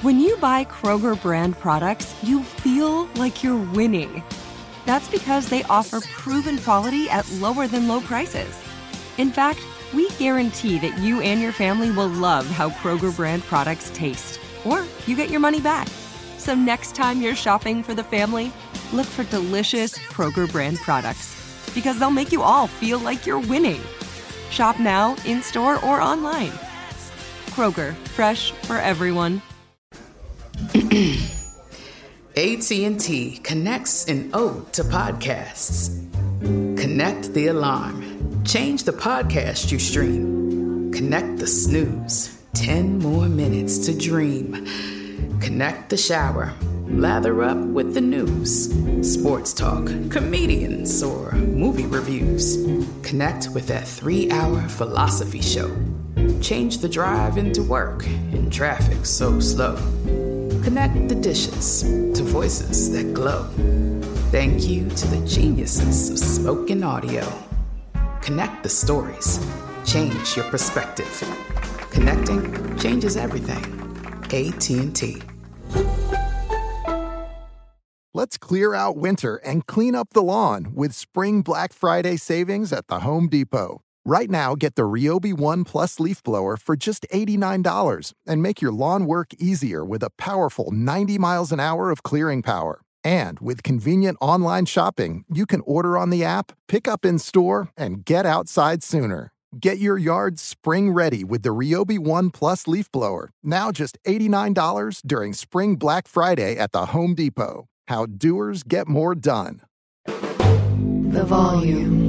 When you buy Kroger brand products, you feel like you're winning. That's because they offer proven quality at lower than low prices. In fact, we guarantee that you and your family will love how Kroger brand products taste, or you get your money back. So next time you're shopping for the family, look for delicious Kroger brand products, because they'll make you all feel like you're winning. Shop now, in-store, or online. Kroger, fresh for everyone. AT&T connects an ode to podcasts. Connect the alarm. Change the podcast you stream. Connect the snooze. 10 more minutes to dream. Connect the shower. Lather up with the news. Sports talk, comedians, or movie reviews. Connect with that 3-hour philosophy show. Change the drive into work in traffic so slow. Connect the dishes to voices that glow. Thank you to the geniuses of spoken audio. Connect the stories. Change your perspective. Connecting changes everything. AT&T. Let's clear out winter and clean up the lawn with Spring Black Friday savings at the Home Depot. Right now, get the Ryobi One Plus leaf blower for just $89 and make your lawn work easier with a powerful 90 miles an hour of clearing power. And with convenient online shopping, you can order on the app, pick up in store, and get outside sooner. Get your yard spring ready with the Ryobi One Plus leaf blower, now just $89 during Spring Black Friday at the Home Depot. How doers get more done. The volume.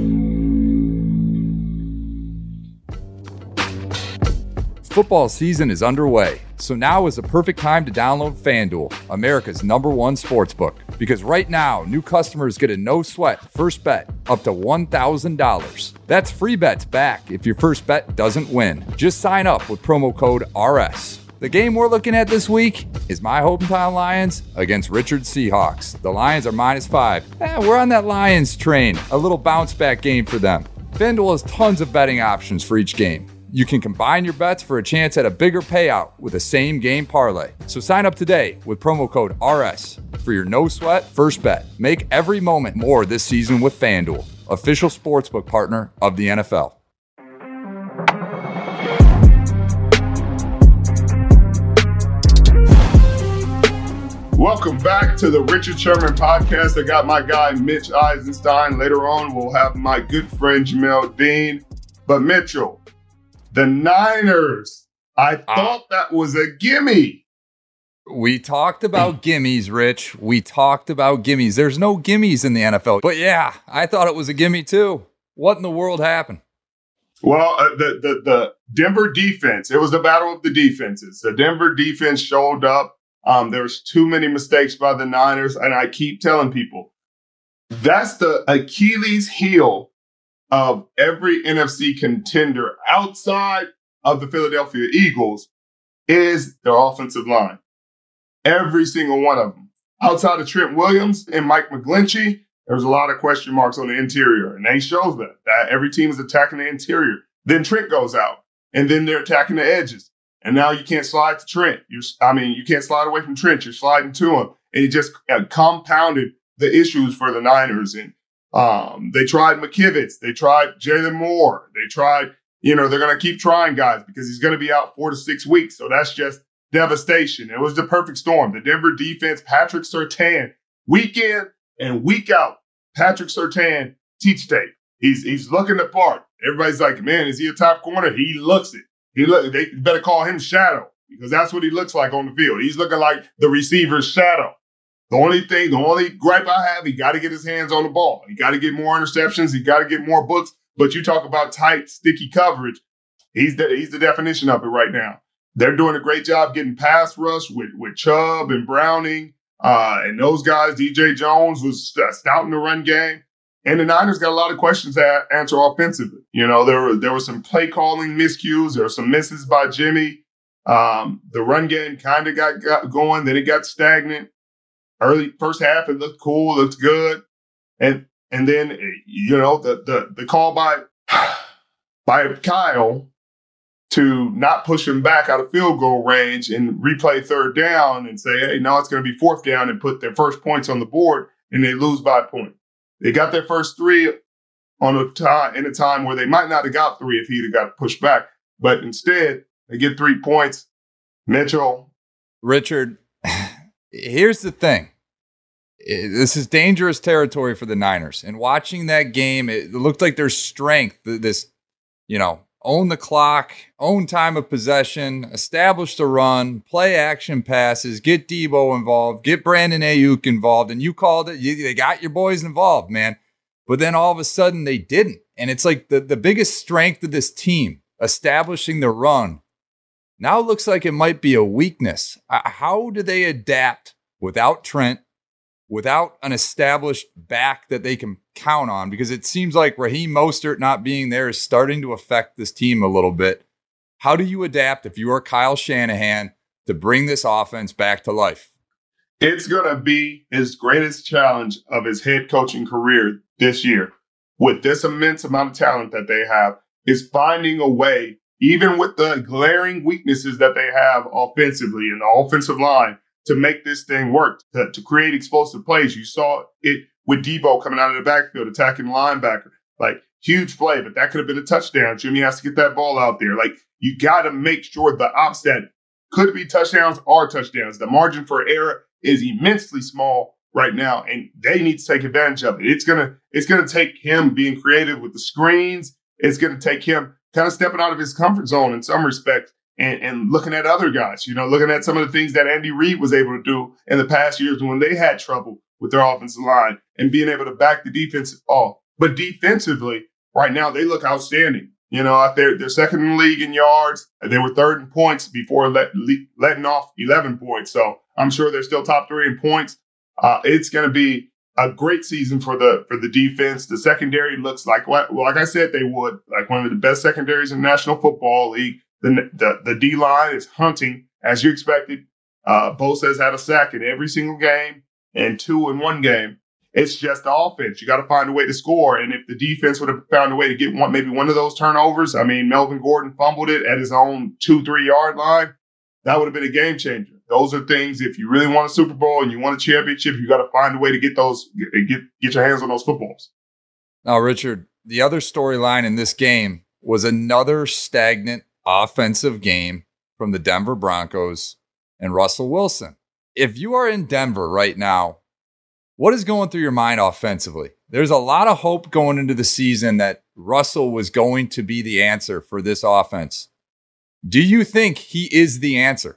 Football season is underway, so now is the perfect time to download FanDuel, America's #1 sportsbook. Because right now, new customers get a no-sweat first bet up to $1,000. That's free bets back if your first bet doesn't win. Just sign up with promo code RS. The game we're looking at this week is my hometown Lions against Richard's Seahawks. The Lions are -5. We're on that Lions train, a little bounce-back game for them. FanDuel has tons of betting options for each game. You can combine your bets for a chance at a bigger payout with a same-game parlay. So sign up today with promo code RS for your no-sweat first bet. Make every moment more this season with FanDuel, official sportsbook partner of the NFL. Welcome back to the Richard Sherman Podcast. I got my guy, Mitch Eisenstein. Later on, we'll have my good friend, Jamel Dean. But Mitchell, the Niners, I thought that was a gimme. We talked about gimmies, Rich. We talked about gimmies. There's no gimmies in the NFL. But yeah, I thought it was a gimme too. What in the world happened? Well, the Denver defense, it was the battle of the defenses. The Denver defense showed up. There was too many mistakes by the Niners. And I keep telling people, that's the Achilles heel of every NFC contender outside of the Philadelphia Eagles is their offensive line. Every single one of them. Outside of Trent Williams and Mike McGlinchey, there's a lot of question marks on the interior. And they shows that every team is attacking the interior. Then Trent goes out, and then they're attacking the edges. And now you can't slide to Trent. You can't slide away from Trent. You're sliding to him. And it just compounded the issues for the Niners. And they tried McKivitz. They tried Jalen Moore. They tried, they're going to keep trying guys because he's going to be out 4 to 6 weeks. So that's just devastation. It was the perfect storm. The Denver defense, Patrick Surtain, week in and week out, Patrick Surtain teach tape. He's looking the part. Everybody's like, man, is he a top corner? He looks it. They better call him Shadow because that's what he looks like on the field. He's looking like the receiver's shadow. The only gripe I have, he got to get his hands on the ball. He got to get more interceptions. He got to get more books. But you talk about tight, sticky coverage. He's the definition of it right now. They're doing a great job getting pass rush with Chubb and Browning and those guys. DJ Jones was stout in the run game. And the Niners got a lot of questions to answer offensively. There were some play calling miscues. There were some misses by Jimmy. The run game kind of got going. Then it got stagnant. Early first half, it looked cool, looked good. And then, the call by Kyle to not push them back out of field goal range and replay third down and say, hey, now it's going to be fourth down and put their first points on the board, and they lose by a point. They got their first three in a time where they might not have got three if he'd have got pushed back. But instead, they get 3 points. Mitchell. Richard, here's the thing. This is dangerous territory for the Niners. And watching that game, it looked like their strength, this, own the clock, own time of possession, establish the run, play action passes, get Debo involved, get Brandon Ayuk involved. And you called it. They got your boys involved, man. But then all of a sudden they didn't. And it's like the biggest strength of this team, establishing the run, now it looks like it might be a weakness. How do they adapt without Trent, without an established back that they can count on? Because it seems like Raheem Mostert not being there is starting to affect this team a little bit. How do you adapt if you are Kyle Shanahan to bring this offense back to life? It's going to be his greatest challenge of his head coaching career this year. With this immense amount of talent that they have, is finding a way, even with the glaring weaknesses that they have offensively in the offensive line, to make this thing work, to create explosive plays. You saw it with Debo coming out of the backfield, attacking the linebacker. Like, huge play, but that could have been a touchdown. Jimmy has to get that ball out there. Like, you got to make sure the ops that could be touchdowns are touchdowns. The margin for error is immensely small right now, and they need to take advantage of it. It's gonna take him being creative with the screens. It's gonna take him kind of stepping out of his comfort zone in some respects and looking at other guys, looking at some of the things that Andy Reid was able to do in the past years when they had trouble with their offensive line and being able to back the defense off. But defensively, right now, they look outstanding. They're second in the league in yards. They were third in points before letting off 11 points. So I'm sure they're still top 3 in points. It's going to be a great season for the defense. The secondary looks like I said they would, like one of the best secondaries in the National Football League. The D-line is hunting, as you expected. Bosa has had a sack in every single game and 2 in one game. It's just the offense. You got to find a way to score. And if the defense would have found a way to get maybe one of those turnovers, Melvin Gordon fumbled it at his own 2-3 yard line, that would have been a game changer. Those are things, if you really want a Super Bowl and you want a championship, you got to find a way to get your hands on those footballs. Now, Richard, the other storyline in this game was another stagnant offensive game from the Denver Broncos and Russell Wilson. If you are in Denver right now, what is going through your mind offensively? There's a lot of hope going into the season that Russell was going to be the answer for this offense. Do you think he is the answer?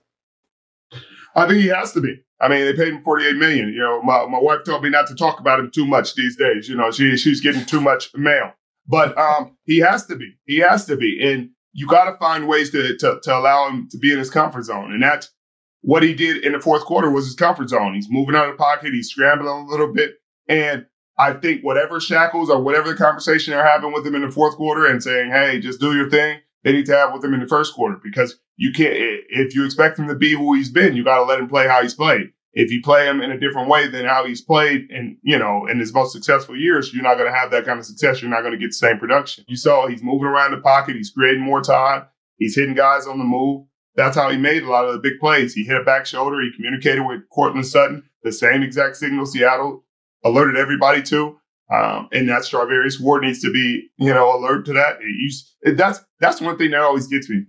I think he has to be. They paid him $48 million. My wife told me not to talk about him too much these days. She's getting too much mail. But he has to be. He has to be. And you got to find ways to allow him to be in his comfort zone. And that's what he did in the fourth quarter was his comfort zone. He's moving out of the pocket. He's scrambling a little bit. And I think whatever shackles or whatever the conversation they're having with him in the fourth quarter and saying, hey, just do your thing, they need to have with him in the first quarter, because you can't, if you expect him to be who he's been, you got to let him play how he's played. If you play him in a different way than how he's played in his most successful years, you're not going to have that kind of success. You're not going to get the same production. You saw he's moving around the pocket. He's creating more time. He's hitting guys on the move. That's how he made a lot of the big plays. He hit a back shoulder. He communicated with Cortland Sutton, the same exact signal Seattle alerted everybody to. And that Strawberry Ward needs to be, alert to that. That's one thing that always gets me.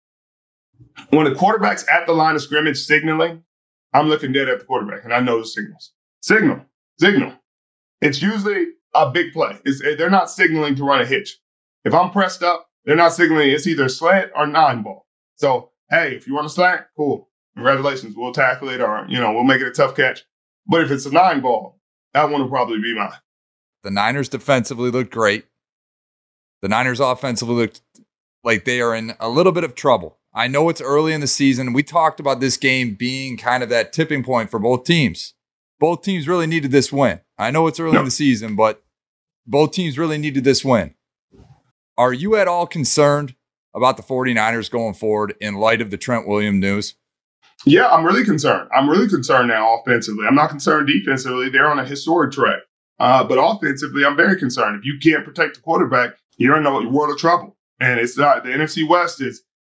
When the quarterback's at the line of scrimmage signaling, I'm looking dead at the quarterback, and I know the signals. Signal. It's usually a big play. They're not signaling to run a hitch. If I'm pressed up, they're not signaling. It's either slant or 9-ball. So, hey, if you want a slant, cool. Congratulations. We'll tackle it, or, we'll make it a tough catch. But if it's a 9-ball, that one will probably be mine. The Niners defensively looked great. The Niners offensively looked like they are in a little bit of trouble. I know it's early in the season. We talked about this game being kind of that tipping point for both teams. Both teams really needed this win. I know it's early in the season, but both teams really needed this win. Are you at all concerned about the 49ers going forward in light of the Trent Williams news? Yeah, I'm really concerned. I'm really concerned now offensively. I'm not concerned defensively. They're on a historic track. But offensively, I'm very concerned. If you can't protect the quarterback, you're in a world of trouble. And it's not. The NFC West is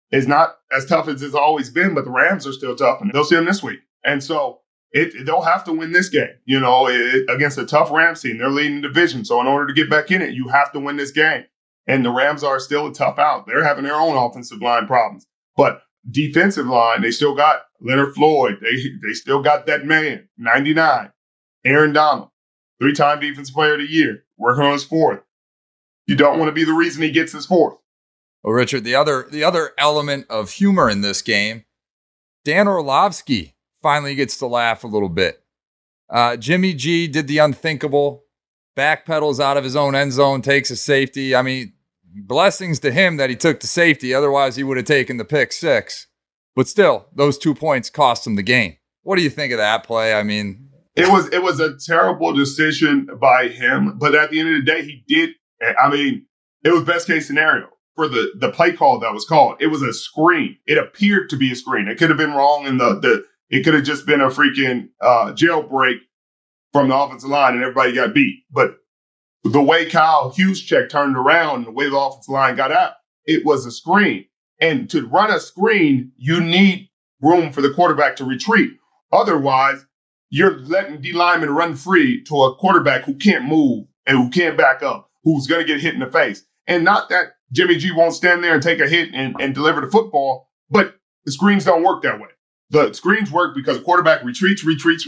is not as tough as it's always been, but the Rams are still tough, and they'll see them this week. And so they'll have to win this game, against a tough Rams team. They're leading the division. So in order to get back in it, you have to win this game. And the Rams are still a tough out. They're having their own offensive line problems. But defensive line, they still got Leonard Floyd. They still got that man, 99, Aaron Donald, 3-time Defensive Player of the Year, working on his 4th. You don't want to be the reason he gets his 4th. Well, Richard, the other element of humor in this game, Dan Orlovsky finally gets to laugh a little bit. Jimmy G did the unthinkable, backpedals out of his own end zone, takes a safety. I mean, blessings to him that he took the safety. Otherwise, he would have taken the pick 6. But still, those 2 points cost him the game. What do you think of that play? I mean, it was a terrible decision by him. But at the end of the day, he did. I mean, it was best case scenario for the play call that was called. It was a screen. It appeared to be a screen. It could have been wrong in it could have just been a freaking jailbreak from the offensive line and everybody got beat. But the way Kyle Juszczyk turned around, the way the offensive line got out, it was a screen. And to run a screen, you need room for the quarterback to retreat. Otherwise, you're letting D linemen run free to a quarterback who can't move and who can't back up, who's going to get hit in the face. And not that Jimmy G won't stand there and take a hit and deliver the football, but the screens don't work that way. The screens work because the quarterback retreats.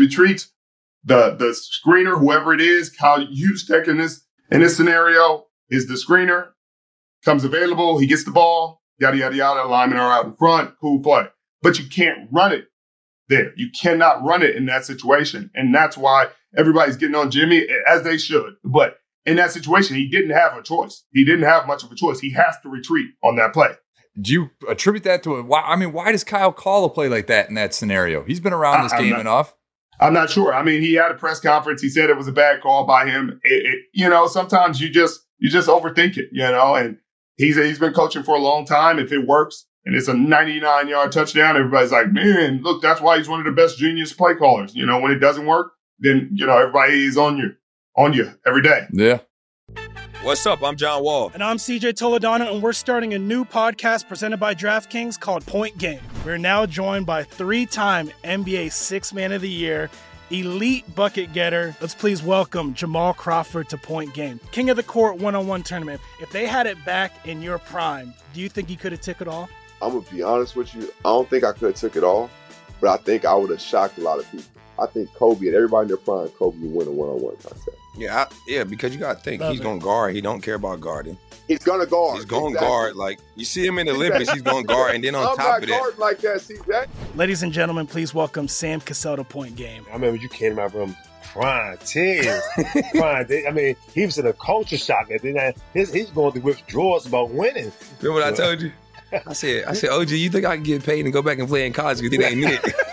The screener, whoever it is, Kyle Juszczyk in this scenario, is the screener, comes available, he gets the ball, yada, yada, yada, linemen are out in front, cool play. But you can't run it there. You cannot run it in that situation. And that's why everybody's getting on Jimmy, as they should. But in that situation, he didn't have a choice. He didn't have much of a choice. He has to retreat on that play. Do you attribute that to why does Kyle call a play like that in that scenario? He's been around this game enough. I'm not sure. I mean, he had a press conference. He said it was a bad call by him. Sometimes you just overthink it, and he's been coaching for a long time. If it works and it's a 99-yard touchdown, everybody's like, man, look, that's why he's one of the best genius play callers. When it doesn't work, then, everybody is on you every day. Yeah. What's up? I'm John Wall. And I'm CJ Toledano, and we're starting a new podcast presented by DraftKings called Point Game. We're now joined by 3-time NBA Sixth Man of the Year, elite bucket getter. Let's please welcome Jamal Crawford to Point Game. King of the Court one-on-one tournament. If they had it back in your prime, do you think you could have took it all? I'm going to be honest with you. I don't think I could have took it all, but I think I would have shocked a lot of people. I think Kobe and everybody in their prime, Kobe would win a one-on-one contest. Yeah, because you got to think, he's going to guard. He don't care about guarding. He's going to guard. He's going to guard. Like, you see him in the Olympics, he's going to guard. And then on top of that. I'm not guarding like that, CJ. Ladies and gentlemen, please welcome Sam Cassell to Point Game. I remember you came to my room crying, tears, crying. I mean, he was in a culture shock. And then he's going through withdrawals about winning. Remember what I told you? I said, OG, you think I can get paid and go back and play in college because it ain't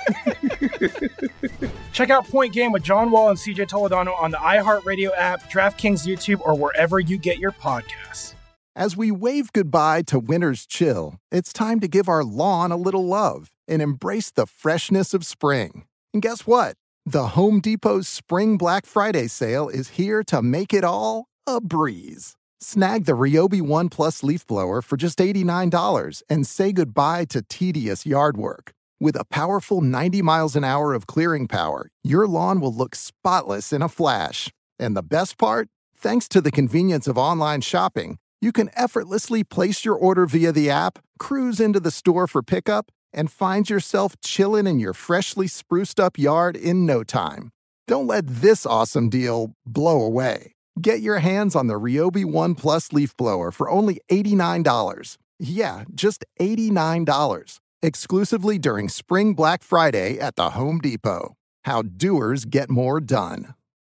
it? Check out Point Game with John Wall and CJ Toledano on the iHeartRadio app, DraftKings YouTube, or wherever you get your podcasts. As we wave goodbye to winter's chill, it's time to give our lawn a little love and embrace the freshness of spring. And guess what? The Home Depot's Spring Black Friday sale is here to make it all a breeze. Snag the Ryobi One Plus leaf blower for just $89 and say goodbye to tedious yard work. With a powerful 90 miles an hour of clearing power, your lawn will look spotless in a flash. And the best part? Thanks to the convenience of online shopping, you can effortlessly place your order via the app, cruise into the store for pickup, and find yourself chilling in your freshly spruced up yard in no time. Don't let this awesome deal blow away. Get your hands on the Ryobi One Plus leaf blower for only $89. Yeah, just $89. Exclusively during Spring Black Friday at the Home Depot. How doers get more done.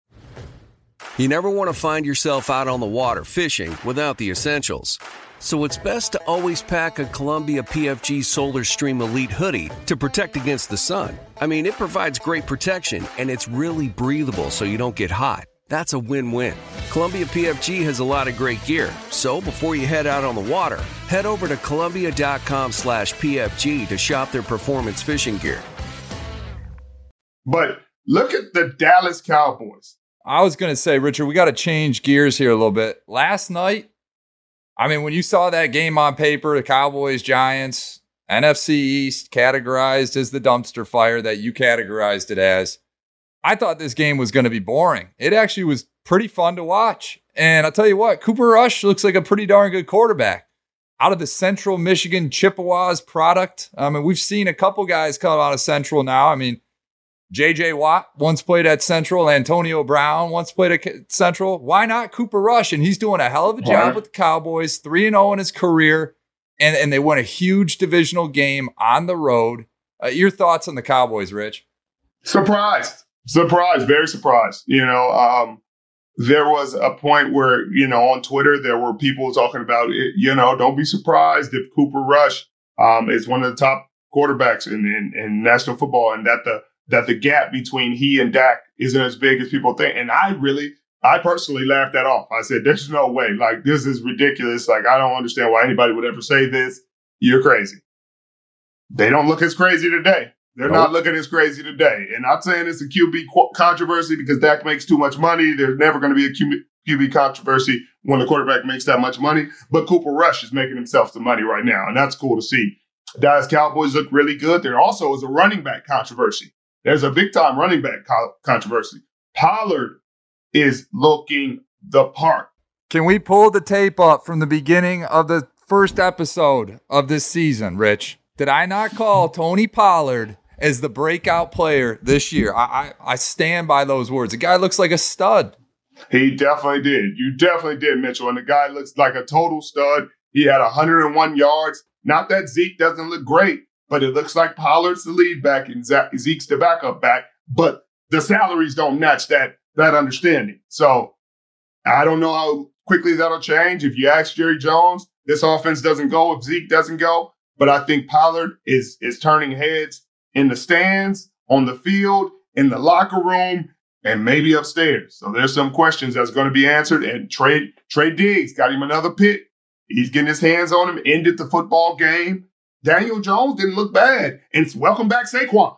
You never want to find yourself out on the water fishing without the essentials. So it's best to always pack a Columbia PFG Solar Stream Elite hoodie to protect against the sun. I mean, it provides great protection and it's really breathable so you don't get hot. That's a win-win. Columbia PFG has a lot of great gear. So before you head out on the water, head over to Columbia.com/PFG to shop their performance fishing gear. But look at the Dallas Cowboys. I was going to say, Richard, we got to change gears here a little bit. Last night, I mean, when you saw that game on paper, the Cowboys, Giants, NFC East categorized as the dumpster fire that you categorized it as. I thought this game was going to be boring. It actually was pretty fun to watch. And I'll tell you what, Cooper Rush looks like a pretty darn good quarterback. Out of the Central Michigan Chippewas product, I mean, we've seen a couple guys come out of Central now. I mean, J.J. Watt once played at Central. Antonio Brown once played at Central. Why not Cooper Rush? And he's doing a hell of a job with the Cowboys, 3-0 in his career. And they won a huge divisional game on the road. Your thoughts on the Cowboys, Rich? Surprised, very surprised. There was a point where, on Twitter, there were people talking about, don't be surprised if Cooper Rush is one of the top quarterbacks in national football, and that the gap between he and Dak isn't as big as people think. And I personally laughed that off. I said, there's no way. Like, this is ridiculous. Like, I don't understand why anybody would ever say this. You're crazy. They don't look as crazy today. They're not looking as crazy today. And I'm saying it's a QB controversy because Dak makes too much money. There's never going to be a QB controversy when the quarterback makes that much money. But Cooper Rush is making himself some money right now, and that's cool to see. Dallas Cowboys look really good. There also is a running back controversy. There's a big-time running back controversy. Pollard is looking the part. Can we pull the tape up from the beginning of the first episode of this season, Rich? Did I not call Tony Pollard as the breakout player this year? I stand by those words. The guy looks like a stud. He definitely did. You definitely did, Mitchell. And the guy looks like a total stud. He had 101 yards. Not that Zeke doesn't look great, but it looks like Pollard's the lead back and Zeke's the backup back. But the salaries don't match that understanding. So I don't know how quickly that'll change. If you ask Jerry Jones, this offense doesn't go if Zeke doesn't go. But I think Pollard is turning heads in the stands, on the field, in the locker room, and maybe upstairs. So there's some questions that's going to be answered. And Trey Diggs got him another pick. He's getting his hands on him, ended the football game. Daniel Jones didn't look bad. And welcome back Saquon.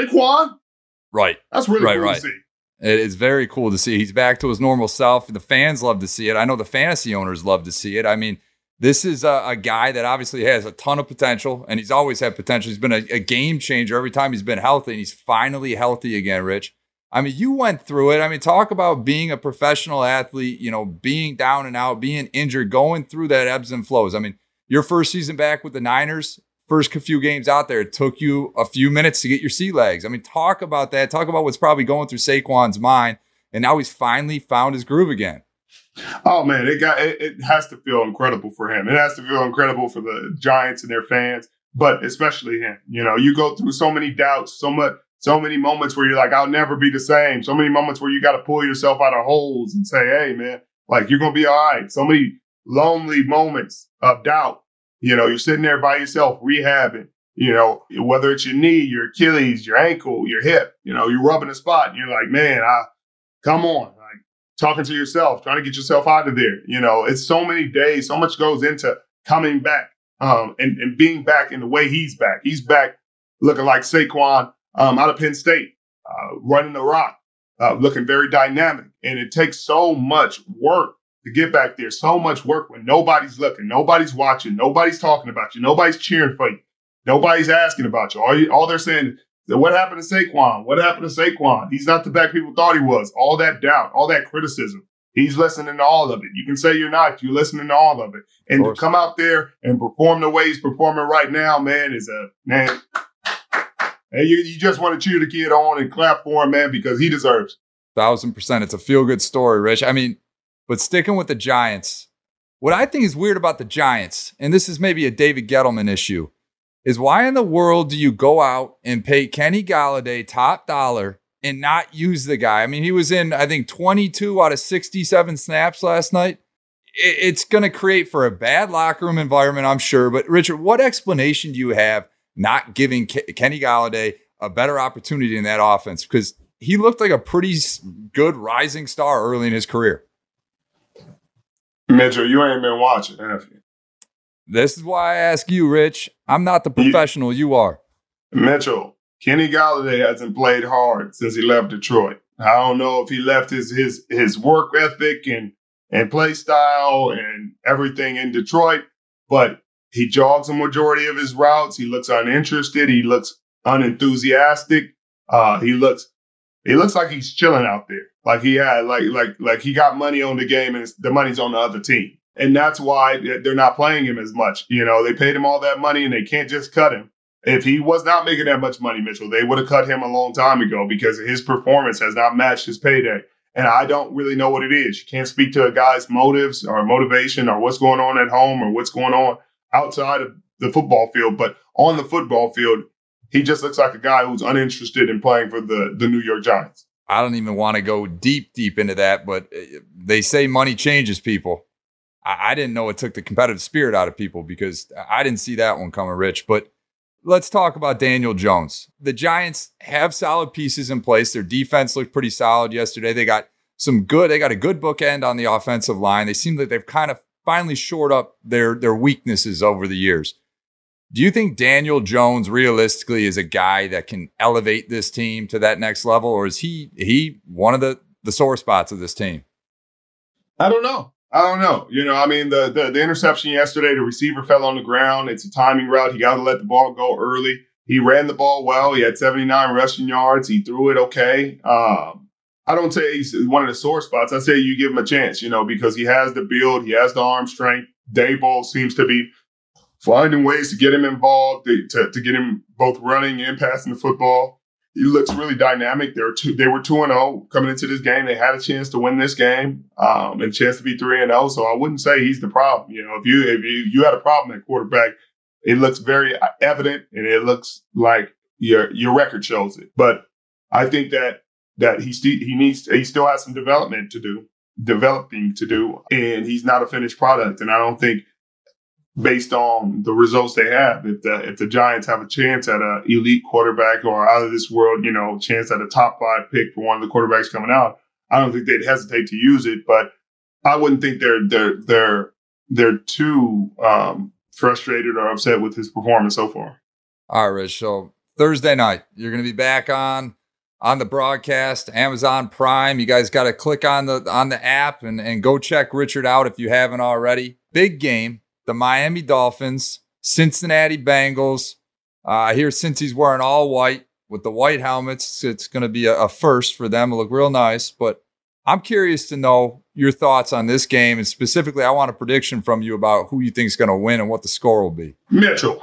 Right. That's really cool to see. It is very cool to see. He's back to his normal self. The fans love to see it. I know the fantasy owners love to see it. I mean, this is a guy that obviously has a ton of potential, and he's always had potential. He's been a game changer every time he's been healthy, and he's finally healthy again, Rich. I mean, you went through it. I mean, talk about being a professional athlete, being down and out, being injured, going through that ebbs and flows. I mean, your first season back with the Niners, first few games out there, it took you a few minutes to get your sea legs. I mean, talk about that. Talk about what's probably going through Saquon's mind, and now he's finally found his groove again. Oh, man, it has to feel incredible for him. It has to feel incredible for the Giants and their fans, but especially him. You go through so many doubts, so many moments where you're like, I'll never be the same. So many moments where you got to pull yourself out of holes and say, hey, man, like, you're going to be all right. So many lonely moments of doubt. You're sitting there by yourself rehabbing, whether it's your knee, your Achilles, your ankle, your hip, you're rubbing a spot and you're like, man, come on. Like, talking to yourself, trying to get yourself out of there. It's so many days, so much goes into coming back and being back in the way he's back. He's back looking like Saquon out of Penn State, running the rock, looking very dynamic. And it takes so much work to get back there, so much work when nobody's looking, nobody's watching, nobody's talking about you, nobody's cheering for you, nobody's asking about you. All they're saying is, what happened to Saquon? What happened to Saquon? He's not the back people thought he was. All that doubt, all that criticism. He's listening to all of it. You can say you're not. You're listening to all of it. And to come out there and perform the way he's performing right now, man, man. Hey, you just want to cheer the kid on and clap for him, man, because he deserves it. 1,000%. It's a feel-good story, Rich. I mean, but sticking with the Giants, what I think is weird about the Giants, and this is maybe a David Gettleman issue, is why in the world do you go out and pay Kenny Golladay top dollar and not use the guy? I mean, he was in, I think, 22 out of 67 snaps last night. It's going to create for a bad locker room environment, I'm sure. But, Richard, what explanation do you have not giving Kenny Golladay a better opportunity in that offense? Because he looked like a pretty good rising star early in his career. Mitchell, you ain't been watching, have you? This is why I ask you, Rich. I'm not the professional. You are. Mitchell, Kenny Golladay hasn't played hard since he left Detroit. I don't know if he left his work ethic and play style and everything in Detroit, but He jogs a majority of his routes. He looks uninterested. He looks unenthusiastic. He looks like he's chilling out there. Like he had, like he got money on the game and the money's on the other team. And that's why they're not playing him as much. You know, they paid him all that money and they can't just cut him. If he was not making that much money, Mitchell, they would have cut him a long time ago because his performance has not matched his payday. And I don't really know what it is. You can't speak to a guy's motives or motivation or what's going on at home or what's going on outside of the football field. But on the football field, he just looks like a guy who's uninterested in playing for the New York Giants. I don't even want to go deep into that, but they say money changes people. I didn't know it took the competitive spirit out of people because I didn't see that one coming, Rich. But let's talk about Daniel Jones. The Giants have solid pieces in place. Their defense looked pretty solid yesterday. They got a good bookend on the offensive line. They seem like they've kind of finally shored up their weaknesses over the years. Do you think Daniel Jones realistically is a guy that can elevate this team to that next level, or is he one of the sore spots of this team? I don't know. You know, I mean, the interception yesterday, the receiver fell on the ground. It's a timing route. He got to let the ball go early. He ran the ball well. He had 79 rushing yards. He threw it okay. I don't say he's one of the sore spots. I say you give him a chance, you know, because he has the build. He has the arm strength. Daboll seems to be finding ways to get him involved, to get him both running and passing the football. He looks really dynamic. They were 2-0 coming into this game. They had a chance to win this game and a chance to be 3-0. So I wouldn't say he's the problem. You know, if you had a problem at quarterback, it looks very evident and it looks like your record shows it. But I think that he still has some developing to do, and he's not a finished product. And I don't think, based on the results they have, if the Giants have a chance at an elite quarterback or out of this world, you know, chance at a top 5 pick for one of the quarterbacks coming out, I don't think they'd hesitate to use it. But I wouldn't think they're too frustrated or upset with his performance so far. All right, Rich. So Thursday night, you're going to be back on the broadcast, Amazon Prime. You guys got to click on the app and go check Richard out if you haven't already. Big game. The Miami Dolphins, Cincinnati Bengals. I hear since he's wearing all white with the white helmets, it's going to be a first for them. It'll look real nice. But I'm curious to know your thoughts on this game. And specifically, I want a prediction from you about who you think is going to win and what the score will be. Mitchell.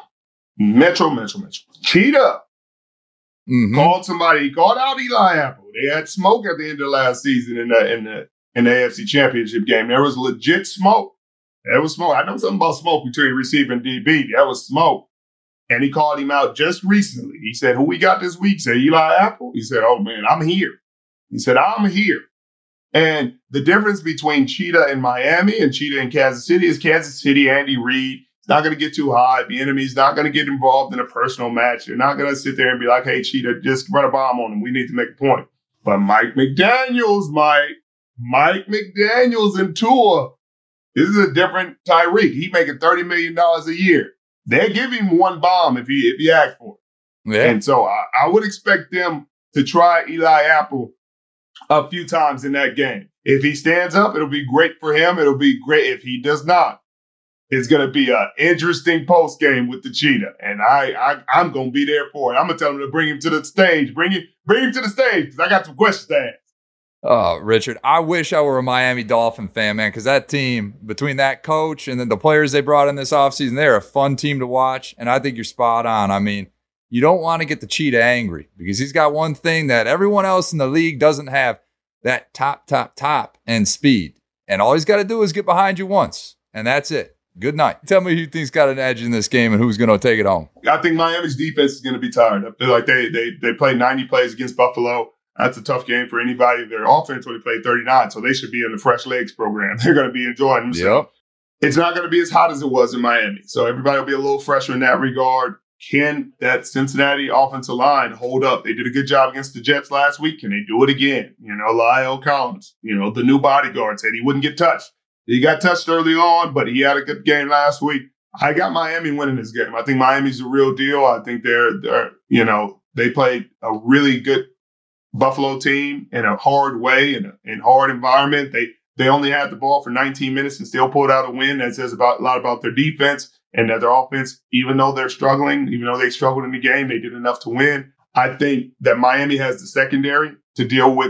Cheetah. Mm-hmm. Called out Eli Apple. They had smoke at the end of last season in the AFC Championship game. There was legit smoke. There was smoke. I know something about smoke between receiver and DB. That was smoke. And he called him out just recently. He said, who we got this week? He said, Eli Apple. He said, oh, man, I'm here. He said, I'm here. And the difference between Cheetah in Miami and Cheetah in Kansas City is Kansas City, Andy Reid, is not going to get too high. The enemy's not going to get involved in a personal match. They're not going to sit there and be like, hey, Cheetah, just run a bomb on him. We need to make a point. But Mike McDaniels and Tua, this is a different Tyreek. He's making $30 million a year. They give him one bomb if he asks for it. Yeah. And so I would expect them to try Eli Apple a few times in that game. If he stands up, it'll be great for him. It'll be great. If he does not, it's going to be an interesting post game with the Cheetah. And I'm going to be there for it. I'm going to tell him to bring him to the stage. Bring him to the stage because I got some questions to ask. Oh, Richard, I wish I were a Miami Dolphin fan, man, because that team, between that coach and then the players they brought in this offseason, they're a fun team to watch, and I think you're spot on. I mean, you don't want to get the Cheetah angry because he's got one thing that everyone else in the league doesn't have, that top end speed. And all he's got to do is get behind you once, and that's it. Good night. Tell me who you think's got an edge in this game and who's going to take it home. I think Miami's defense is going to be tired. Like they played 90 plays against Buffalo. That's a tough game for anybody. Their offense only played 39, so they should be in the Fresh Legs program. They're going to be enjoying themselves. Yep. It's not going to be as hot as it was in Miami, so everybody will be a little fresher in that regard. Can that Cincinnati offensive line hold up? They did a good job against the Jets last week. Can they do it again? You know, La'el Collins, the new bodyguard, said he wouldn't get touched. He got touched early on, but he had a good game last week. I got Miami winning this game. I think Miami's the real deal. I think they played a really good Buffalo team in a hard way, in hard environment. They only had the ball for 19 minutes and still pulled out a win. That says a lot about their defense. and that their offense, even though they're struggling, even though they struggled in the game, they did enough to win. I think that Miami has the secondary to deal with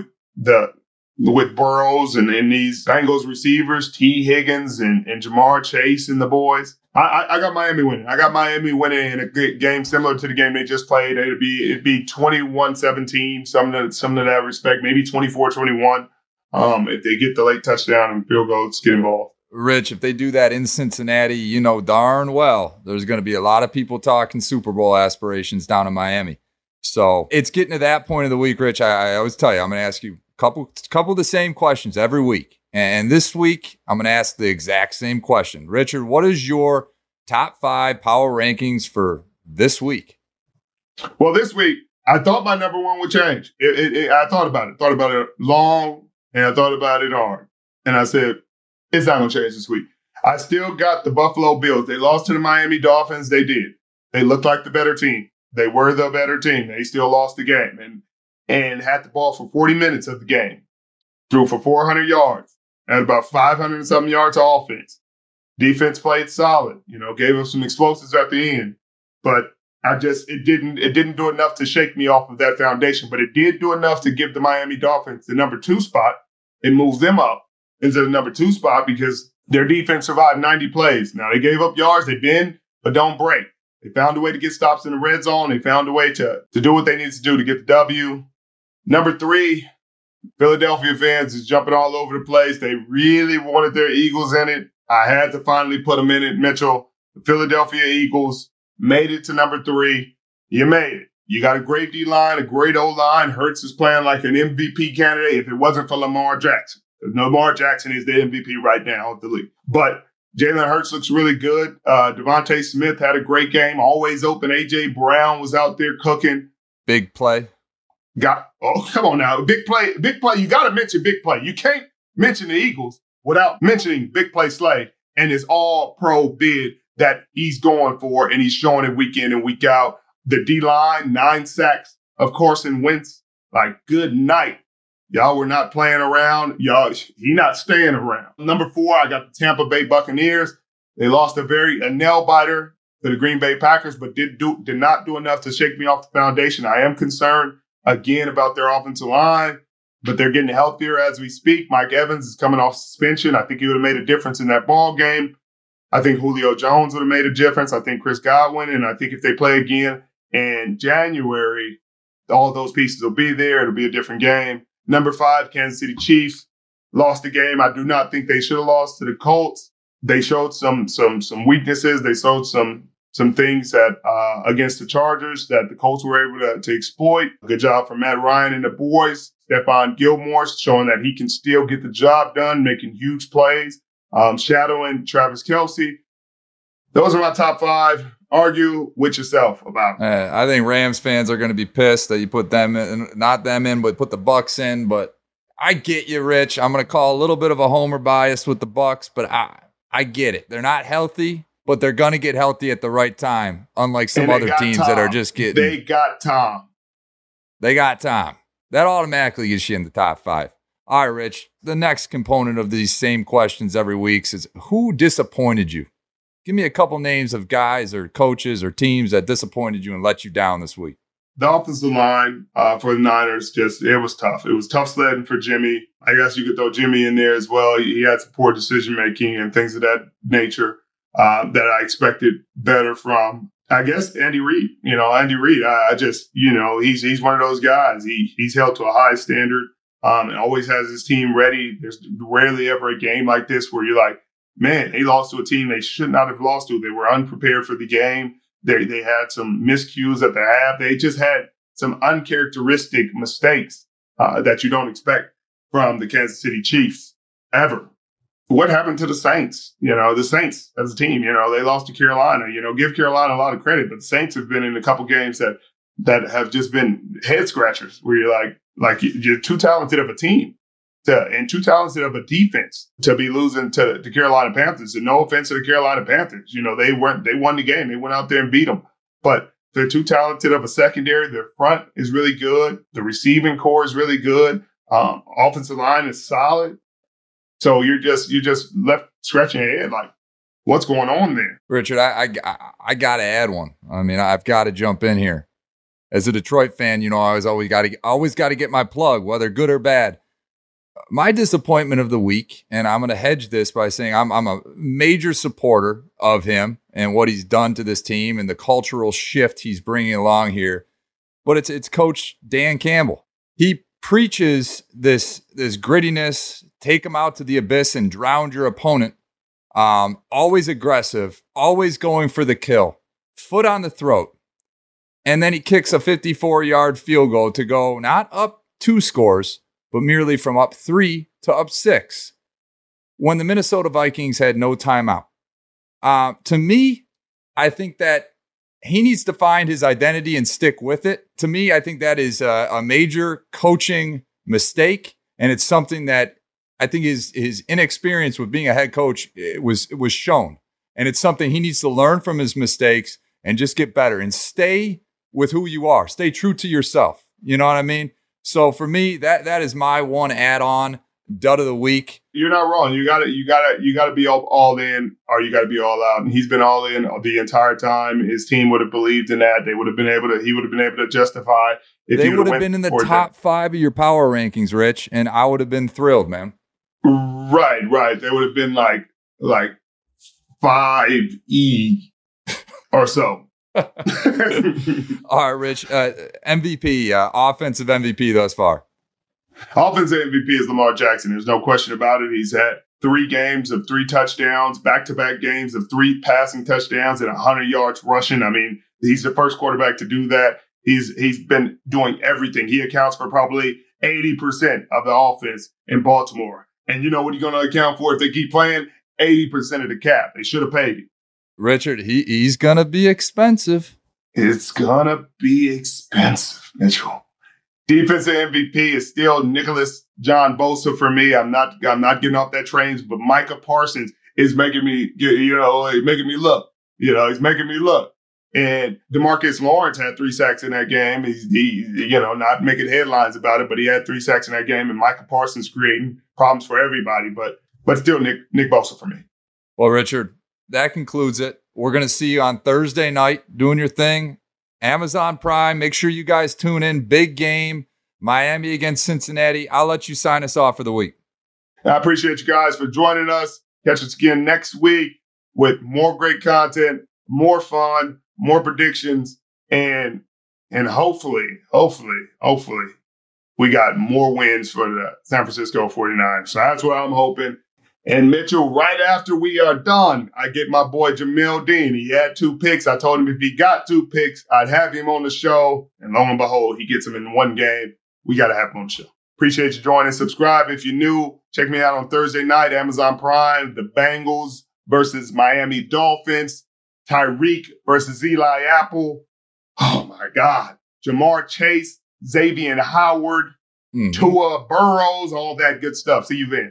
Burrows and these Bengals receivers, T. Higgins and Jamar Chase and the boys. I got Miami winning. I got Miami winning in a good game similar to the game they just played. It'd be 21-17, something to that respect, maybe 24-21. If they get the late touchdown and field goals get involved. Rich, if they do that in Cincinnati, you know darn well there's going to be a lot of people talking Super Bowl aspirations down in Miami. So it's getting to that point of the week, Rich. I always tell you, I'm going to ask you a couple of the same questions every week. And this week, I'm going to ask the exact same question. Richard, what is your top 5 power rankings for this week? Well, this week, I thought my number one would change. I thought about it long, and I thought about it hard. And I said, it's not going to change this week. I still got the Buffalo Bills. They lost to the Miami Dolphins. They did. They looked like the better team. They were the better team. They still lost the game and had the ball for 40 minutes of the game. Threw for 400 yards. Had about 500 and something yards of offense. Defense played solid, gave us some explosives at the end. But it didn't do enough to shake me off of that foundation. But it did do enough to give the Miami Dolphins the number 2 spot. It moves them up into the number 2 spot because their defense survived 90 plays. Now, they gave up yards. They bend, but don't break. They found a way to get stops in the red zone. They found a way to do what they needed to do to get the W. Number 3, Philadelphia fans is jumping all over the place. They really wanted their Eagles in it. I had to finally put them in it, Mitchell. The Philadelphia Eagles made it to number 3. You made it. You got a great D-line, a great O-line. Hurts is playing like an MVP candidate if it wasn't for Lamar Jackson. Lamar Jackson is the MVP right now of the league. But Jalen Hurts looks really good. Devontae Smith had a great game, always open. A.J. Brown was out there cooking. Big play. Come on now. Big play. You got to mention big play. You can't mention the Eagles without mentioning big play Slay and his all-pro bid that he's going for, and he's showing it week in and week out. The D-line, 9 sacks of Carson Wentz. Like, good night. Y'all were not playing around. He not staying around. Number 4, I got the Tampa Bay Buccaneers. They lost a nail-biter to the Green Bay Packers, but did not do enough to shake me off the foundation. I am concerned, again, about their offensive line, but they're getting healthier as we speak. Mike Evans is coming off suspension. I think he would have made a difference in that ball game. I think Julio Jones would have made a difference. I think Chris Godwin, and I think if they play again in January, all those pieces will be there. It'll be a different game. Number 5, Kansas City Chiefs lost the game. I do not think they should have lost to the Colts. They showed some weaknesses. They showed some things that against the Chargers that the Colts were able to exploit. Good job from Matt Ryan and the boys. Stephon Gilmore showing that he can still get the job done, making huge plays, shadowing Travis Kelce. Those are my top 5. Argue with yourself about it. I think Rams fans are going to be pissed that you put them in, not them in, but put the Bucs in. But I get you, Rich. I'm going to call a little bit of a homer bias with the Bucs, but I get it. They're not healthy, but they're going to get healthy at the right time, unlike some other teams that are just getting. They got Tom. That automatically gets you in the top 5. All right, Rich. The next component of these same questions every week is who disappointed you? Give me a couple names of guys or coaches or teams that disappointed you and let you down this week. The offensive line for the Niners, it was tough. It was tough sledding for Jimmy. I guess you could throw Jimmy in there as well. He had some poor decision-making and things of that nature that I expected better from, I guess, Andy Reid. Andy Reid, he's one of those guys. He's held to a high standard and always has his team ready. There's rarely ever a game like this where you're like, man, they lost to a team they should not have lost to. They were unprepared for the game. They had some miscues at the half. They just had some uncharacteristic mistakes that you don't expect from the Kansas City Chiefs ever. What happened to the Saints? The Saints as a team, they lost to Carolina. Give Carolina a lot of credit, but the Saints have been in a couple games that have just been head scratchers where you're like you're too talented of a team. And too talented of a defense to be losing to the Carolina Panthers. And no offense to the Carolina Panthers. They won the game. They went out there and beat them. But they're too talented of a secondary. Their front is really good. The receiving core is really good. Offensive line is solid. So you're just left scratching your head like, what's going on there. Richard, I got to add one. I mean, I've got to jump in here. As a Detroit fan, I always got to get my plug, whether good or bad. My disappointment of the week, and I'm going to hedge this by saying I'm a major supporter of him and what he's done to this team and the cultural shift he's bringing along here. But it's Coach Dan Campbell. He preaches this grittiness, take him out to the abyss and drown your opponent. Always aggressive, always going for the kill, foot on the throat. And then he kicks a 54-yard field goal to go not up 2 scores, but merely from up 3 to up 6 when the Minnesota Vikings had no timeout. To me, I think that he needs to find his identity and stick with it. To me, I think that is a major coaching mistake, and it's something that I think his inexperience with being a head coach was shown. And it's something he needs to learn from his mistakes and just get better and stay with who you are. Stay true to yourself. You know what I mean? So for me, that is my one add-on dud of the week. You're not wrong. You gotta be all in, or you gotta be all out. And he's been all in the entire time. His team would have believed in that. He would have been able to justify. If they would have been in the top 5 of your power rankings, Rich, and I would have been thrilled, man. Right. They would have been like 5E or so. All right, Rich. MVP, offensive MVP thus far. Offensive MVP is Lamar Jackson. There's no question about it. He's had 3 games of 3 touchdowns, back-to-back games of 3 passing touchdowns and 100 yards rushing. I mean, he's the first quarterback to do that. He's been doing everything. He accounts for probably 80% of the offense in Baltimore. And you know what he's going to account for if they keep playing? 80% of the cap. They should have paid him. Richard, he's going to be expensive. It's going to be expensive, Mitchell. Defensive MVP is still Nicholas John Bosa for me. I'm not getting off that train, but Micah Parsons is making me, making me look. He's making me look. And DeMarcus Lawrence had 3 sacks in that game. He not making headlines about it, but he had 3 sacks in that game. And Micah Parsons creating problems for everybody, but still Nick Bosa for me. Well, Richard, that concludes it. We're going to see you on Thursday night doing your thing. Amazon Prime, make sure you guys tune in. Big game, Miami against Cincinnati. I'll let you sign us off for the week. I appreciate you guys for joining us. Catch us again next week with more great content, more fun, more predictions, and hopefully, we got more wins for the San Francisco 49ers. So that's what I'm hoping. And Mitchell, right after we are done, I get my boy Jamil Dean. He had 2 picks. I told him if he got 2 picks, I'd have him on the show. And lo and behold, he gets them in 1 game. We got to have him on the show. Appreciate you joining. Subscribe if you're new. Check me out on Thursday night, Amazon Prime, the Bengals versus Miami Dolphins, Tyreek versus Eli Apple. Oh, my God. Jamar Chase, Xavier Howard, Tua Burrows, all that good stuff. See you then.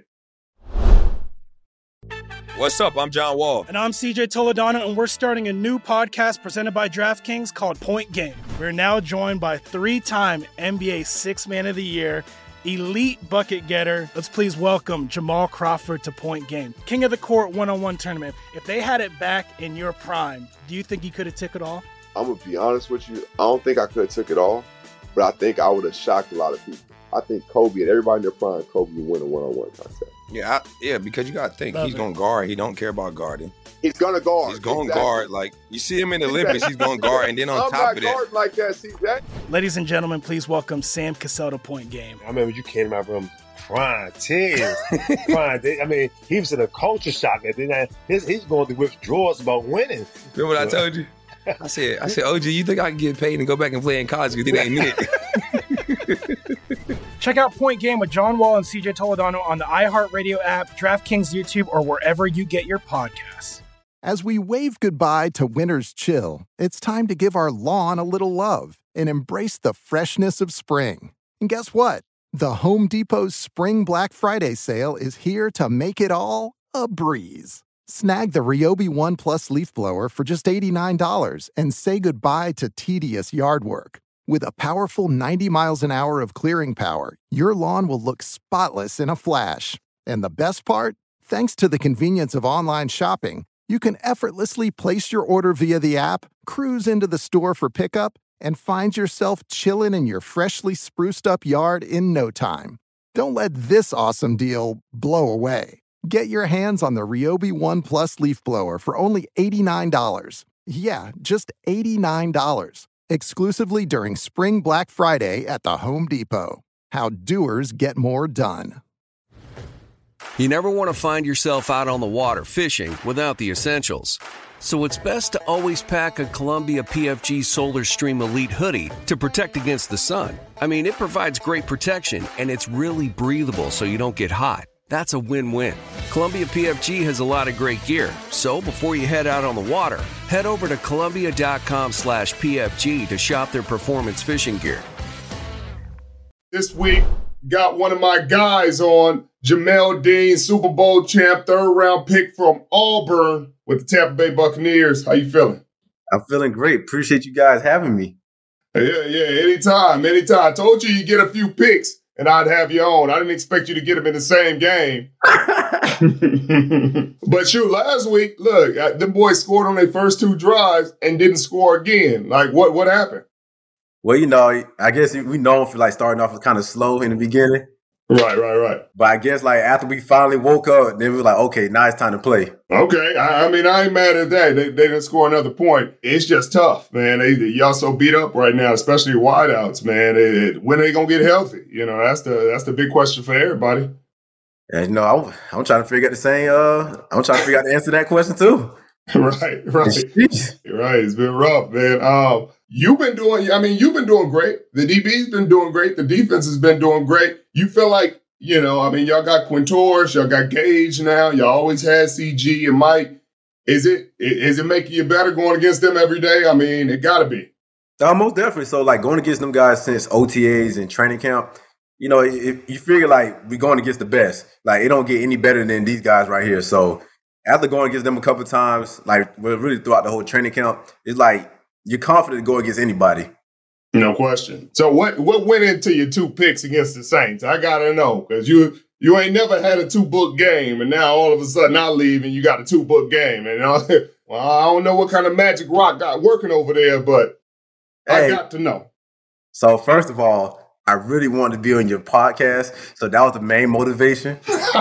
What's up? I'm John Wall. And I'm CJ Toledano, and we're starting a new podcast presented by DraftKings called Point Game. We're now joined by 3-time NBA Sixth Man of the Year, elite bucket getter. Let's please welcome Jamal Crawford to Point Game. King of the Court one-on-one tournament. If they had it back in your prime, do you think you could have took it all? I'm going to be honest with you. I don't think I could have took it all, but I think I would have shocked a lot of people. I think Kobe and everybody in their prime, Kobe would win a one-on-one contest. Yeah, because you got to think. He's going to guard. He don't care about guarding. He's going to guard. He's going to guard. Like, you see him in the Olympics, he's going to guard. And then on top of that. I'm not guarding like that, CJ. Ladies and gentlemen, please welcome Sam Cassell to Point Game. I remember you came to my room crying, tears. Crying. I mean, he was in a culture shock. And then he's going through withdrawals about winning. Remember what I told you? I said, OG, you think I can get paid and go back and play in college because it ain't it? Check out Point Game with John Wall and CJ Toledano on the iHeartRadio app, DraftKings YouTube, or wherever you get your podcasts. As we wave goodbye to winter's chill, it's time to give our lawn a little love and embrace the freshness of spring. And guess what? The Home Depot's Spring Black Friday sale is here to make it all a breeze. Snag the Ryobi One Plus leaf blower for just $89 and say goodbye to tedious yard work. With a powerful 90 miles an hour of clearing power, your lawn will look spotless in a flash. And the best part? Thanks to the convenience of online shopping, You can effortlessly place your order via the app, cruise into the store for pickup, and find yourself chilling in your freshly spruced up yard in no time. Don't let this awesome deal blow away. Get your hands on the Ryobi One Plus leaf blower for only $89. Yeah, just $89. Exclusively during Spring Black Friday at the Home Depot. How doers get more done. You never want to find yourself out on the water fishing without the essentials. So it's best to always pack a Columbia PFG Solar Stream Elite hoodie to protect against the sun. I mean, it provides great protection and it's really breathable so you don't get hot. That's a win-win. Columbia PFG has a lot of great gear. So before you head out on the water, head over to Columbia.com/PFG to shop their performance fishing gear. This week, got one of my guys on, Jamel Dean, Super Bowl champ, third-round pick from Auburn with the Tampa Bay Buccaneers. How you feeling? I'm feeling great. Appreciate you guys having me. Yeah, anytime. I told you you'd get a few picks and I'd have you on. I didn't expect you to get them in the same game. But shoot, last week, look, them boys scored on their first 2 drives and didn't score again. Like, what happened? Well, you know, I guess we known for like starting off kind of slow in the beginning. Right. But I guess like after we finally woke up, then we were like, okay, now it's time to play. Okay. I mean, I ain't mad at that. They didn't score another point. It's just tough, man. Y'all so beat up right now, especially wideouts, man. When are they going to get healthy? You know, that's the big question for everybody. And, you know, I'm trying to figure out I'm trying to figure out the answer to that question too. Right. It's been rough, man. You've been doing great. The DB's been doing great. The defense has been doing great. You feel like, you know, I mean, y'all got Quintorris, y'all got Gage now. Y'all always had CG and Mike. Is it making you better going against them every day? I mean, it got to be. Most definitely. So, like, going against them guys since OTAs and training camp, you know, you figure, like, we're going against the best. Like, it don't get any better than these guys right here. So, after going against them a couple of times, like, really throughout the whole training camp, it's like you're confident to go against anybody. No question. So what went into your 2 picks against the Saints? I got to know, because you ain't never had a 2-book game, and now all of a sudden I leave and you got a 2-book game. And well, I don't know what kind of magic rock got working over there, but I got to know. So first of all, I really wanted to be on your podcast, so that was the main motivation.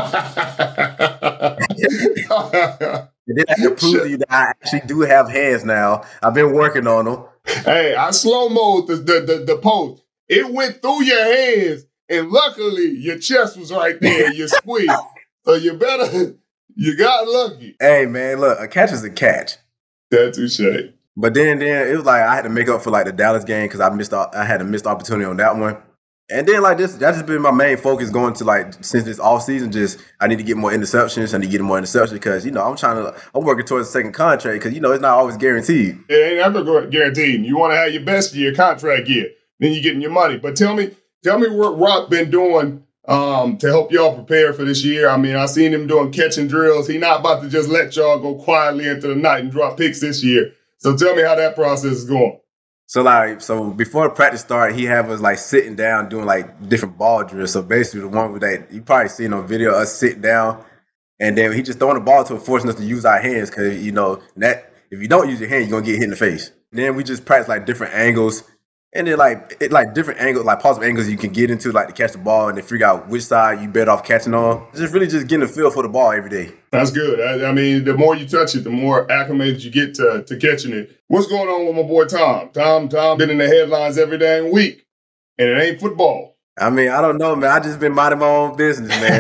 And then I had to prove to you that I actually do have hands now. I've been working on them. Hey, I slow-moed the post. It went through your hands, and luckily your chest was right there. You squeezed. So you got lucky. Hey, man, look, a catch is a catch. That's touché. But then it was like I had to make up for like the Dallas game because I had a missed opportunity on that one. And then like that's just been my main focus going to like since this off season. Just I need to get more interceptions. I need to get more interceptions because you know I'm working towards a second contract because you know it's not always guaranteed. It ain't ever guaranteed. You want to have your best year, contract year, then you're getting your money. But tell me what Rock been doing to help y'all prepare for this year. I mean, I seen him doing catching drills. He not about to just let y'all go quietly into the night and drop picks this year. So tell me how that process is going. So before practice started, he had us like sitting down doing like different ball drills. So basically the one that you probably seen on video, us sitting down, and then he just throwing the ball to us, forcing us to use our hands because you know that if you don't use your hand, you're gonna get hit in the face. And then we just practice like different angles, and then like different angles, like possible angles you can get into like to catch the ball, and then figure out which side you better off catching on. Just getting a feel for the ball every day. That's good. I mean, the more you touch it, the more acclimated you get to catching it. What's going on with my boy Tom? Tom been in the headlines every dang week, and it ain't football. I mean, I don't know, man. I just been minding my own business, man.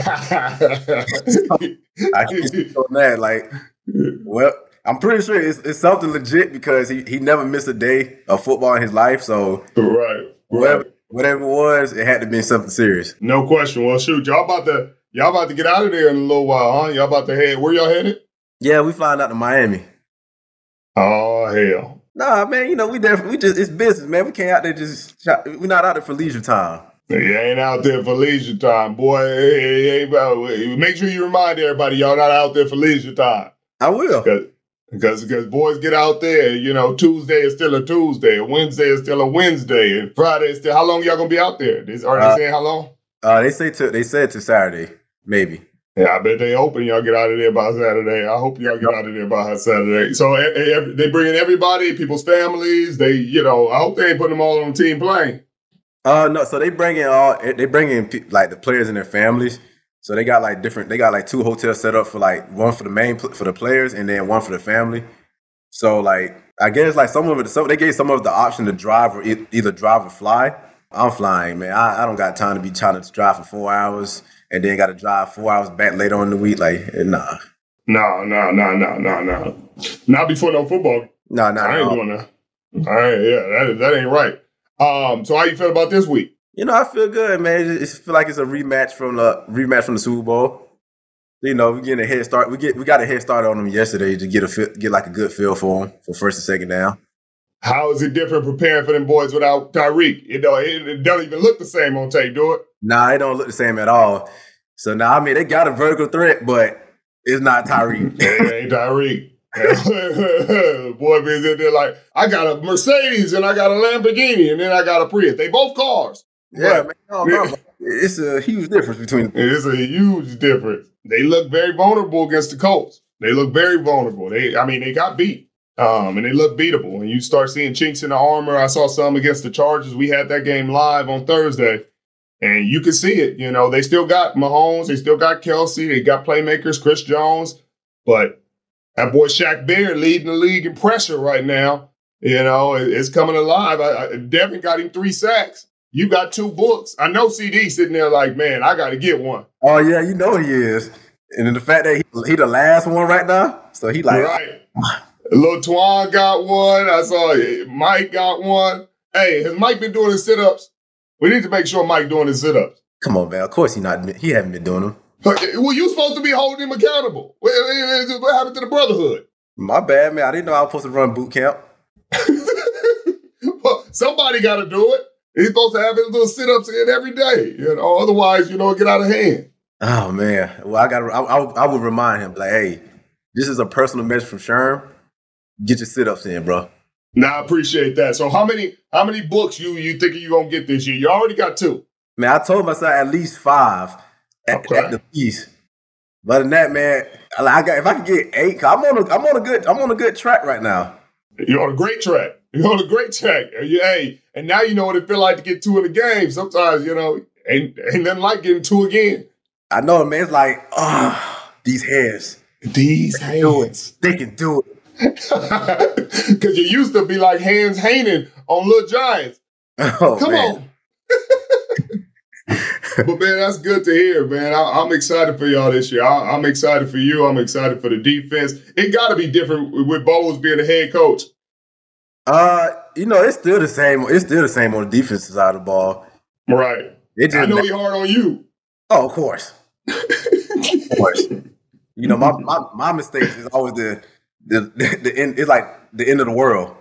I can't speak on that. Like, well, I'm pretty sure it's something legit because he never missed a day of football in his life. So right. Whatever it was, it had to be something serious. No question. Well, shoot, y'all about to get out of there in a little while, huh? Y'all about to head. Where y'all headed? Yeah, we flying out to Miami. Oh hell. Nah, man. You know we just it's business, man. We can't out there we're not out there for leisure time. You ain't out there for leisure time, boy. Make sure you remind everybody y'all not out there for leisure time. I will. Because boys get out there, you know, Tuesday is still a Tuesday, Wednesday is still a Wednesday, and Friday is still. How long y'all gonna be out there? Are they saying how long? They said to Saturday, maybe. Yeah, I bet they hoping y'all get out of there by Saturday. I hope y'all get out of there by Saturday. So they bring in everybody, people's families. I hope they ain't putting them all on the team plane. No. So they bring in like the players and their families. So they got like 2 hotels set up for like one for the players and then one for the family. So like I guess like they gave some of the option to drive or either drive or fly. I'm flying, man. I don't got time to be trying to drive for 4 hours and then got to drive 4 hours back later on in the week. Like, nah. No. Not before no football. No. I ain't doing that. All right, yeah, that ain't right. So how you feel about this week? I feel good, man. I feel like it's a rematch from the Super Bowl. We getting a head start. We got a head start on them yesterday to get like a good feel for them for first and second down. How is it different preparing for them boys without Tyreek? It don't even look the same on tape, do it? Nah, it don't look the same at all. So now, they got a vertical threat, but it's not Tyreek. It ain't Tyreek. Boy, man, they're like, I got a Mercedes and I got a Lamborghini and then I got a Prius. They both cars. Yeah, man. It's a huge difference between them. It's a huge difference. They look very vulnerable against the Colts. They look very vulnerable. They got beat. And they look beatable. And you start seeing chinks in the armor. I saw some against the Chargers. We had that game live on Thursday. And you can see it. They still got Mahomes. They still got Kelsey. They got playmakers, Chris Jones. But that boy Shaq Bear leading the league in pressure right now. It's coming alive. Devin got him 3 sacks. You got 2 books. I know CD sitting there like, man, I got to get one. Oh, yeah, he is. And then the fact that he the last one right now. So he like. Right. Lil Twan got one. I saw Mike got one. Hey, has Mike been doing his sit-ups? We need to make sure Mike doing his sit-ups. Come on, man. Of course he haven't been doing them. Well, you supposed to be holding him accountable. What happened to the brotherhood? My bad, man. I didn't know I was supposed to run boot camp. Well, somebody got to do it. He's supposed to have his little sit-ups in every day. Otherwise, it get out of hand. Oh, man. Well, I would remind him, like, hey, this is a personal message from Sherm. Get your sit-ups in, bro. Nah, I appreciate that. So how many books you think you're going to get this year? You already got 2. Man, I told myself at least 5 at the least. But than that, man, if I could get 8, I'm on a good track right now. You're on a great track. Hey, and now you know what it feel like to get 2 in the game. Sometimes, ain't nothing like getting 2 again. I know, man. It's like, these hands. These hands. They can do it. Because you used to be like Hans Hanen on Little Giants. Oh, Come man. on. But, man, that's good to hear, man. I'm excited for y'all this year. I'm excited for you. I'm excited for the defense. It got to be different with Bowles being the head coach. It's still the same. It's still the same on the defensive side of the ball. Right. I know he's hard on you. Oh, of course. Of course. My mistakes is always the end. It's like the end of the world.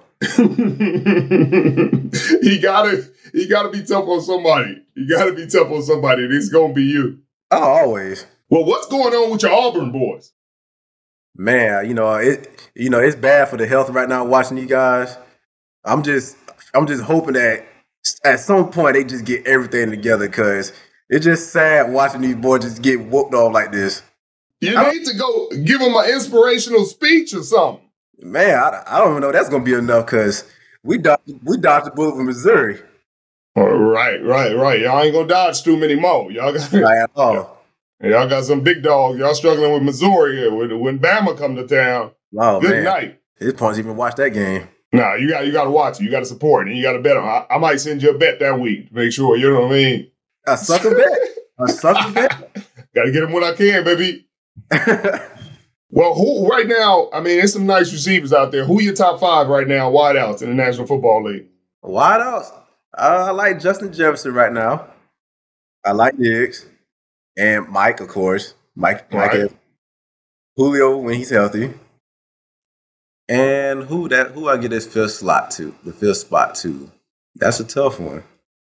He gotta be tough on somebody. This is gonna be you. Oh, always. Well, what's going on with your Auburn boys? Man, it's bad for the health right now watching you guys. I'm just hoping that at some point they just get everything together, because it's just sad watching these boys just get whooped off like this. You need to go give them an inspirational speech or something. Man, I don't even know if that's gonna be enough, because we dodged the bullet with Missouri. Right. Y'all ain't gonna dodge too many more. Y'all got y'all got some big dogs. Y'all struggling with Missouri when Bama come to town. Oh, Good night. His points even watch that game. Nah, you got to watch it. You got to support it. And you got to bet on. I might send you a bet that week to make sure. You know what I mean? A sucker bet. Got to get them when I can, baby. Well, who right now? I mean, there's some nice receivers out there. Who are your top 5 right now? Wideouts in the National Football League. Wideouts. I like Justin Jefferson right now. I like Diggs and Mike, of course. Mike, Julio when he's healthy. And who I get this fifth spot to? That's a tough one.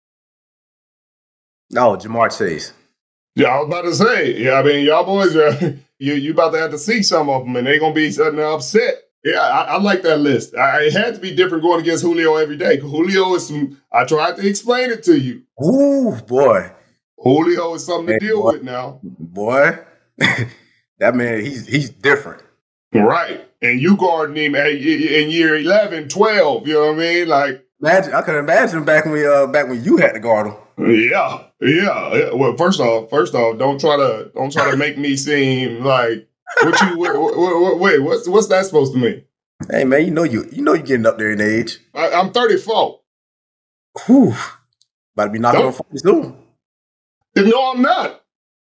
No, Jamar Chase. Yeah, I was about to say. Yeah, I mean, y'all boys you about to have to see some of them, and they're gonna be upset. Yeah, I like that list. It had to be different going against Julio every day. Julio is I tried to explain it to you. Ooh, boy. Julio is something to deal with now. Boy. that man, he's different. Right. And you guarding him in year 11, 12, you know what I mean? Like, I can imagine back when you had to guard him. Yeah. Well, first off, don't try to make me seem like wait, what's that supposed to mean? Hey man, you know you getting up there in age. I'm 34. Whew. About to be knocking on 40 soon. No, I'm not.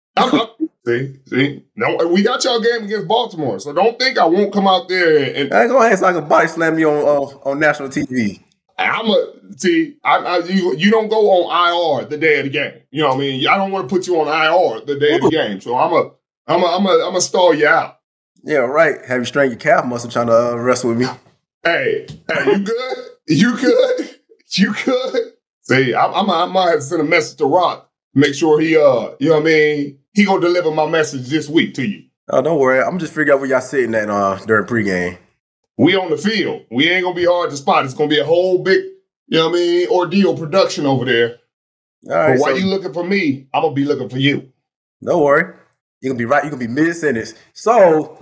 See, no, we got y'all game against Baltimore, so don't think I won't come out there and I ain't gonna ask like a body slam you on national TV. You don't go on IR the day of the game. You know what I mean? I don't want to put you on IR the day of the game, so I'm a stall you out. Yeah, right. Have you strained your calf muscle trying to wrestle with me? Hey, you good? You good? See, I might have to send a message to Rock. Make sure he, you know what I mean? He gonna deliver my message this week to you. Oh, don't worry. I'm just figuring out where y'all sitting at during pregame. We on the field. We ain't gonna be hard to spot. It's gonna be a whole big, you know what I mean, ordeal production over there. All right. But while you looking for me, I'm gonna be looking for you. Don't worry. You're gonna be right. You're gonna be mid-sentence. So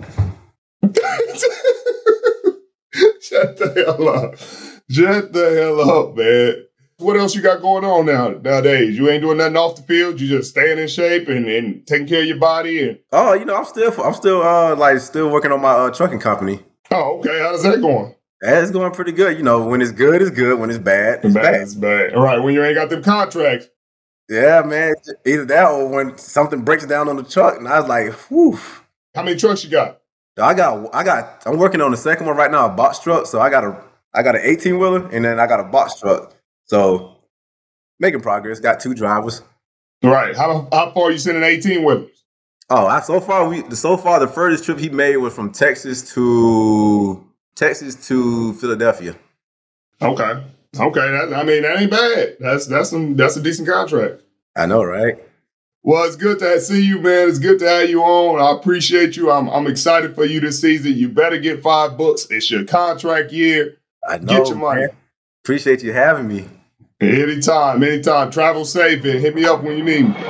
Shut the hell up, man. What else you got going on nowadays? You ain't doing nothing off the field. You just staying in shape and taking care of your body. And I'm still working on my trucking company. Oh, okay. How's that going? It's going pretty good. You know, when it's good, it's good. When it's bad, it's bad. All right. When you ain't got them contracts. Yeah, man. Either that or when something breaks down on the truck, and I was like, whew. How many trucks you got? I'm working on the second one right now, a box truck. So I got an 18-wheeler, and then I got a box truck. So, making progress. Got 2 drivers. Right. How far are you sending 18-wheelers? Oh, so far the furthest trip he made was from Texas to Philadelphia. Okay. That ain't bad. That's a decent contract. I know, right? Well, it's good to see you, man. It's good to have you on. I appreciate you. I'm excited for you this season. You better get 5 books. It's your contract year. I know. Get your money. Man. Appreciate you having me. Anytime. Travel safe and hit me up when you need me.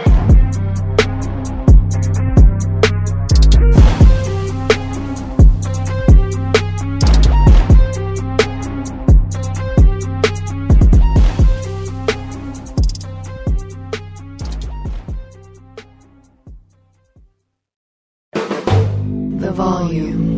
The volume.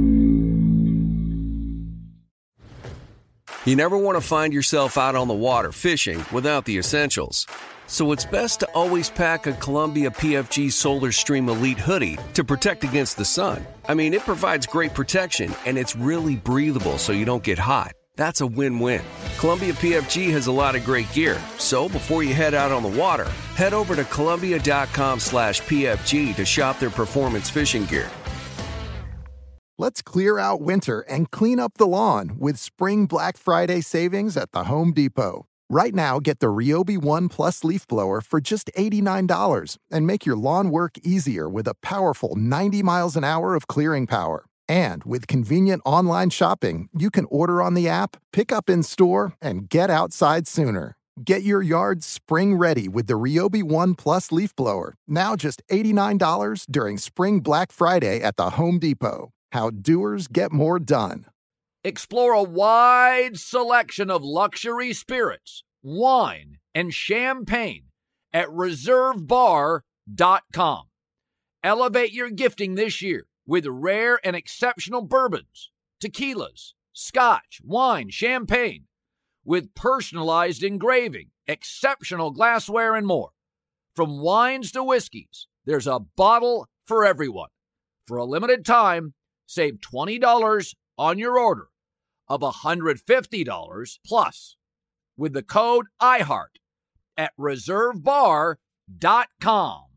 You never want to find yourself out on the water fishing without the essentials. So it's best to always pack a Columbia PFG Solar Stream Elite hoodie to protect against the sun. I mean, it provides great protection and it's really breathable so you don't get hot. That's a win-win. Columbia PFG has a lot of great gear. So before you head out on the water, head over to Columbia.com/PFG to shop their performance fishing gear. Let's clear out winter and clean up the lawn with Spring Black Friday savings at the Home Depot. Right now, get the Ryobi One Plus leaf blower for just $89 and make your lawn work easier with a powerful 90 miles an hour of clearing power. And with convenient online shopping, you can order on the app, pick up in store, and get outside sooner. Get your yard spring ready with the Ryobi One Plus leaf blower, now just $89 during Spring Black Friday at the Home Depot. How doers get more done. Explore a wide selection of luxury spirits, wine, and champagne at ReserveBar.com. Elevate your gifting this year with rare and exceptional bourbons, tequilas, scotch, wine, champagne, with personalized engraving, exceptional glassware, and more. From wines to whiskeys, there's a bottle for everyone. For a limited time, save $20 on your order of $150 plus with the code IHEART at ReserveBar.com.